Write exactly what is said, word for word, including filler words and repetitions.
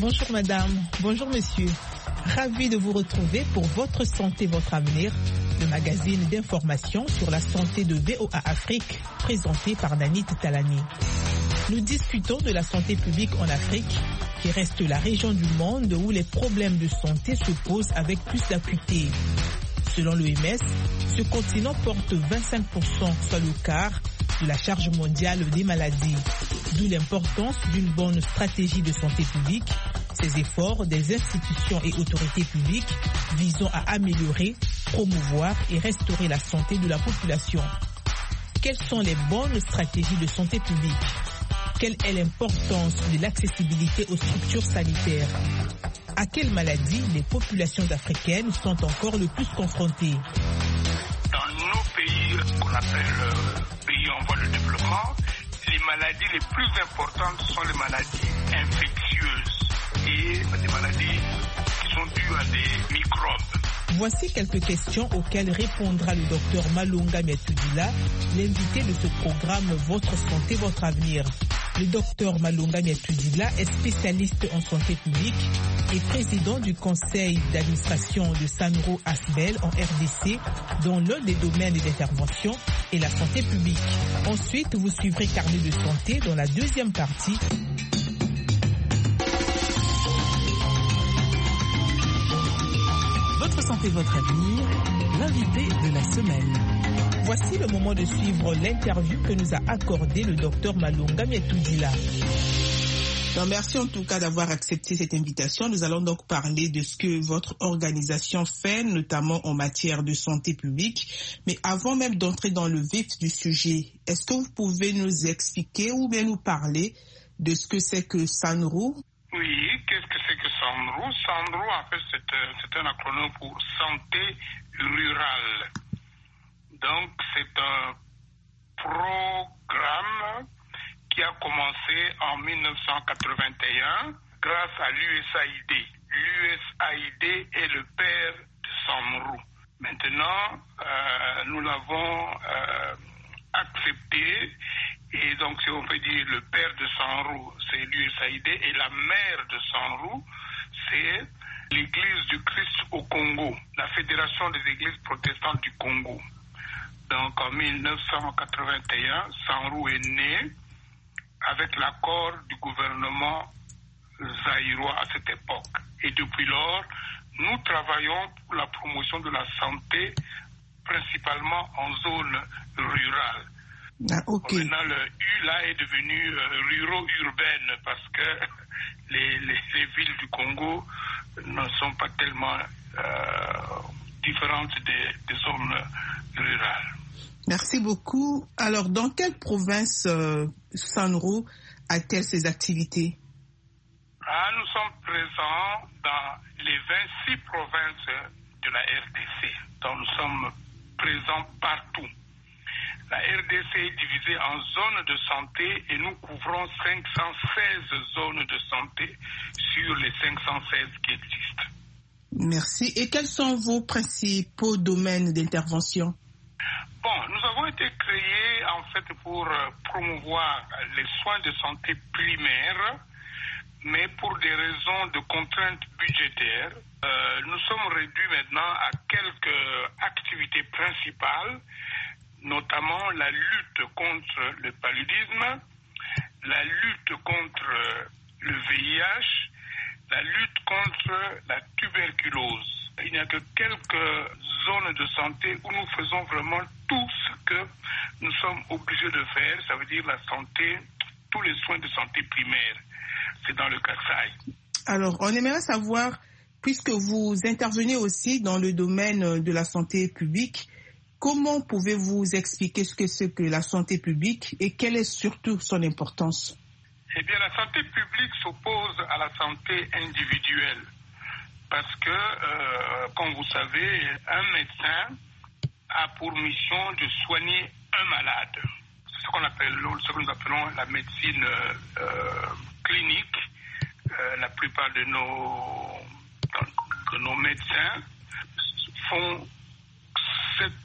Bonjour madame, bonjour monsieur. Ravi de vous retrouver pour Votre Santé, Votre Avenir, le magazine d'information sur la santé de V O A Afrique, présenté par Nanit Talani. Nous discutons de la santé publique en Afrique, qui reste la région du monde où les problèmes de santé se posent avec plus d'acuité. Selon l'O M S, ce continent porte vingt-cinq pour cent, soit le quart, de la charge mondiale des maladies. D'où l'importance d'une bonne stratégie de santé publique, ces efforts des institutions et autorités publiques visant à améliorer, promouvoir et restaurer la santé de la population. Quelles sont les bonnes stratégies de santé publique? Quelle est l'importance de l'accessibilité aux structures sanitaires? À quelles maladies les populations africaines sont encore le plus confrontées? Dans nos pays qu'on appelle euh, pays en voie de développement, les maladies les plus importantes sont les maladies infectieuses et des maladies qui sont dues à des microbes. Voici quelques questions auxquelles répondra le docteur Malunga Miatudila, l'invité de ce programme Votre Santé, Votre Avenir. Le docteur Malunga Miatudila est spécialiste en santé publique et président du conseil d'administration de Sanro Asbel en R D C, dont l'un des domaines d'intervention est la santé publique. Ensuite, vous suivrez Carnet de santé dans la deuxième partie. Votre santé, votre avenir, l'invité de la semaine. Voici le moment de suivre l'interview que nous a accordé le docteur Malunga Miatudila. Non, merci en tout cas d'avoir accepté cette invitation. Nous allons donc parler de ce que votre organisation fait, notamment en matière de santé publique. Mais avant même d'entrer dans le vif du sujet, est-ce que vous pouvez nous expliquer ou bien nous parler de ce que c'est que Sanro? Oui, qu'est-ce que c'est que Sanro? Sanro, en fait, c'est, c'est un acronyme pour santé rurale. Donc, c'est un programme qui a commencé en dix-neuf cent quatre-vingt-un grâce à l'U S A I D. L'U S A I D est le père de Sanro. Maintenant, euh, nous l'avons euh, accepté. Et donc, si on peut dire le père de Sanro, c'est l'U S A I D, et la mère de Sanro, c'est l'Église du Christ au Congo, la Fédération des Églises protestantes du Congo. Donc, en dix-neuf cent quatre-vingt-un, Sanro est né avec l'accord du gouvernement zaïrois à cette époque. Et depuis lors, nous travaillons pour la promotion de la santé, principalement en zone rurale. Ah, okay. Maintenant, le U là est devenu euh, ruro-urbaine parce que les, les, les villes du Congo ne sont pas tellement euh, différentes des, des zones rurales. Merci beaucoup. Alors, dans quelle province euh, Sanro a-t-elle ses activités? Ah, nous sommes présents dans les vingt-six provinces de la R D C. Donc, nous sommes présents partout. La R D C est divisée en zones de santé et nous couvrons cinq cent seize zones de santé sur les cinq cent seize qui existent. Merci. Et quels sont vos principaux domaines d'intervention? Bon, nous avons été créés en fait pour promouvoir les soins de santé primaires, mais pour des raisons de contraintes budgétaires, euh, nous sommes réduits maintenant à quelques activités principales, notamment la lutte contre le paludisme, la lutte contre le V I H, la lutte contre la tuberculose. Il n'y a que quelques zones de santé où nous faisons vraiment tout ce que nous sommes obligés de faire, ça veut dire la santé, tous les soins de santé primaire. C'est dans le Kasaï. Alors, on aimerait savoir, puisque vous intervenez aussi dans le domaine de la santé publique, comment pouvez-vous expliquer ce que c'est que la santé publique et quelle est surtout son importance? Eh bien, la santé publique s'oppose à la santé individuelle parce que, euh, comme vous savez, un médecin a pour mission de soigner un malade. C'est ce qu'on appelle, ce que nous appelons la médecine euh, clinique. Euh, la plupart de nos, de nos médecins font cette